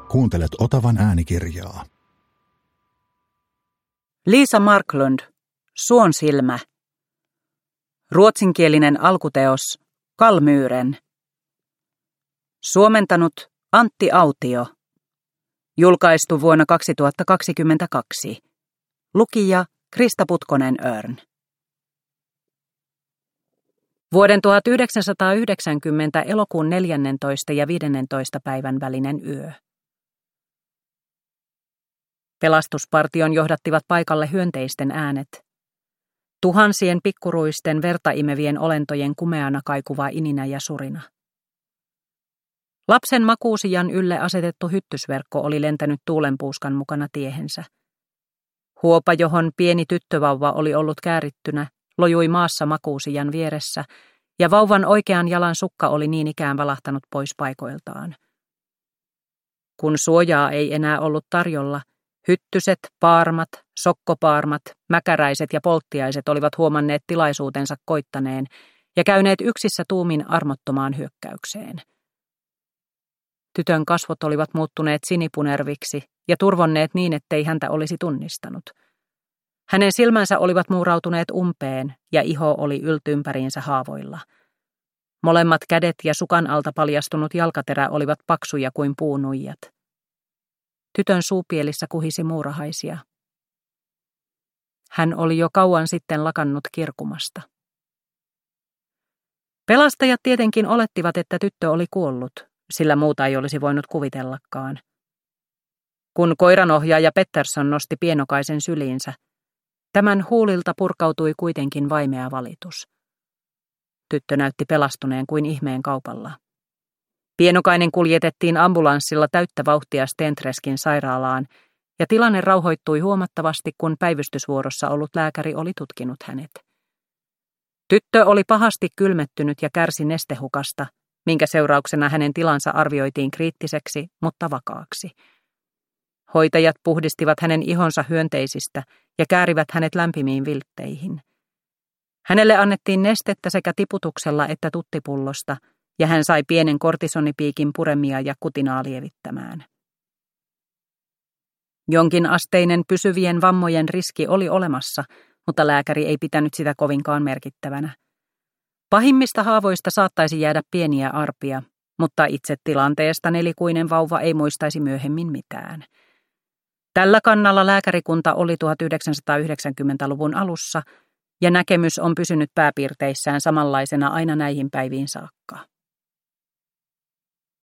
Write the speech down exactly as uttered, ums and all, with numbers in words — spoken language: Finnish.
Kuuntelet Otavan äänikirjaa. Liisa Marklund, Suonsilmä. Ruotsinkielinen alkuteos Kalmyyren. Suomentanut Antti Autio. Julkaistu vuonna kaksituhattakaksikymmentäkaksi. Lukija Krista Putkonen-Örn. Vuoden tuhatyhdeksänsataayhdeksänkymmentä elokuun neljännentoista ja viidennentoista päivän välinen yö. Pelastuspartion johdattivat paikalle hyönteisten äänet. Tuhansien pikkuruisten vertaimevien olentojen kumeana kaikuva ininä ja surina. Lapsen makuusijan ylle asetettu hyttysverkko oli lentänyt tuulenpuuskan mukana tiehensä. Huopa, johon pieni tyttövauva oli ollut käärittynä, lojui maassa makuusijan vieressä, ja vauvan oikean jalan sukka oli niin ikään valahtanut pois paikoiltaan. Kun suojaa ei enää ollut tarjolla, hyttyset, paarmat, sokkopaarmat, mäkäräiset ja polttiaiset olivat huomanneet tilaisuutensa koittaneen ja käyneet yksissä tuumin armottomaan hyökkäykseen. Tytön kasvot olivat muuttuneet sinipunerviksi ja turvonneet niin, ettei häntä olisi tunnistanut. Hänen silmänsä olivat muurautuneet umpeen ja iho oli yltympäriinsä haavoilla. Molemmat kädet ja sukan alta paljastunut jalkaterä olivat paksuja kuin puunuijat. Tytön suupielissä kuhisi muurahaisia. Hän oli jo kauan sitten lakannut kirkumasta. Pelastajat tietenkin olettivat, että tyttö oli kuollut, sillä muuta ei olisi voinut kuvitellakaan. Kun koiranohjaaja Pettersson nosti pienokaisen syliinsä, tämän huulilta purkautui kuitenkin vaimea valitus. Tyttö näytti pelastuneen kuin ihmeen kaupalla. Pienokainen kuljetettiin ambulanssilla täyttä vauhtia Stentreskin sairaalaan, ja tilanne rauhoittui huomattavasti, kun päivystysvuorossa ollut lääkäri oli tutkinut hänet. Tyttö oli pahasti kylmettynyt ja kärsi nestehukasta, minkä seurauksena hänen tilansa arvioitiin kriittiseksi, mutta vakaaksi. Hoitajat puhdistivat hänen ihonsa hyönteisistä ja käärivät hänet lämpimiin viltteihin. Hänelle annettiin nestettä sekä tiputuksella että tuttipullosta, ja hän sai pienen kortisonipiikin puremia ja kutinaa lievittämään. Jonkin asteinen pysyvien vammojen riski oli olemassa, mutta lääkäri ei pitänyt sitä kovinkaan merkittävänä. Pahimmista haavoista saattaisi jäädä pieniä arpia, mutta itse tilanteesta nelikuinen vauva ei muistaisi myöhemmin mitään. Tällä kannalla lääkärikunta oli tuhatyhdeksänsataayhdeksänkymmentäluvun alussa, ja näkemys on pysynyt pääpiirteissään samanlaisena aina näihin päiviin saakka.